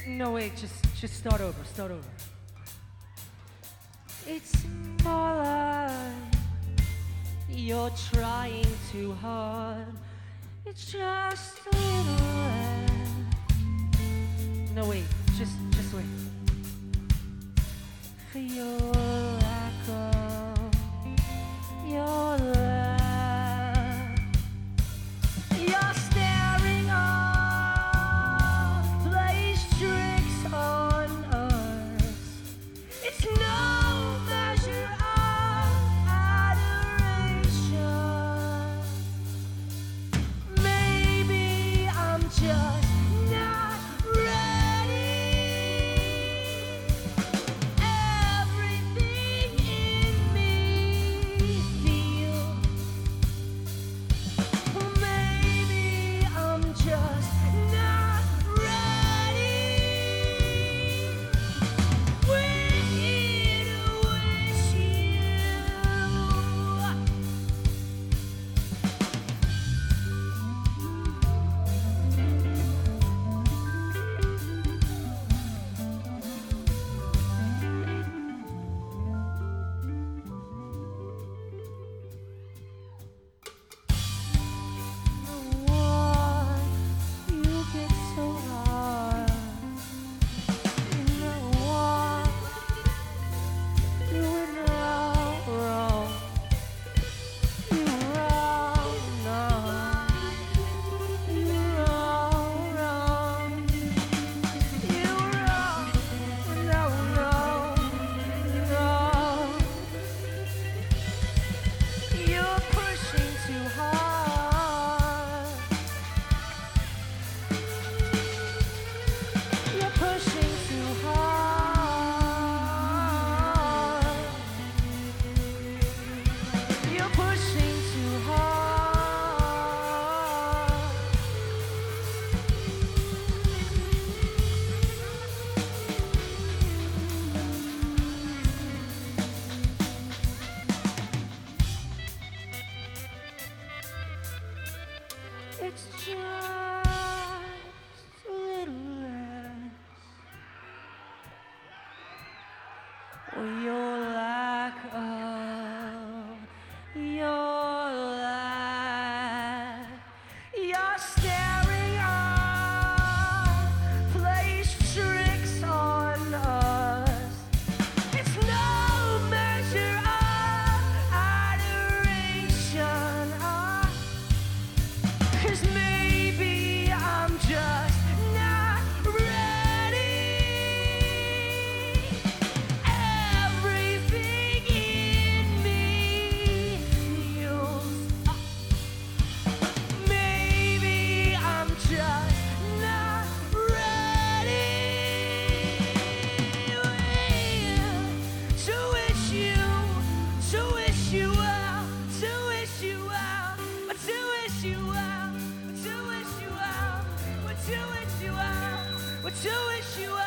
No, wait, just start over, start over. It's more like you're trying too hard. It's just a little less. No, wait, just wait. For your lack of your love, you're staring off, plays tricks on us. It's no measure of adoration. Maybe I'm just not ready. Everything in me feels. Maybe I'm just not ready. We're here to wish you. You get so hard. You know what? You were wrong. You wrong, no. You wrong. You wrong, no. You're pushing too hard. You're pushing too hard. You're pushing too hard. It's just a little less. Or your lack of your life. You're staring off, plays tricks on us. It's no measure of adoration. 'Cause maybe I'm just not ready. Everything in me feels. Maybe I'm just not ready. To wish you well, to wish you well, to wish you well, to wish you well, to wish you well, to wish you well.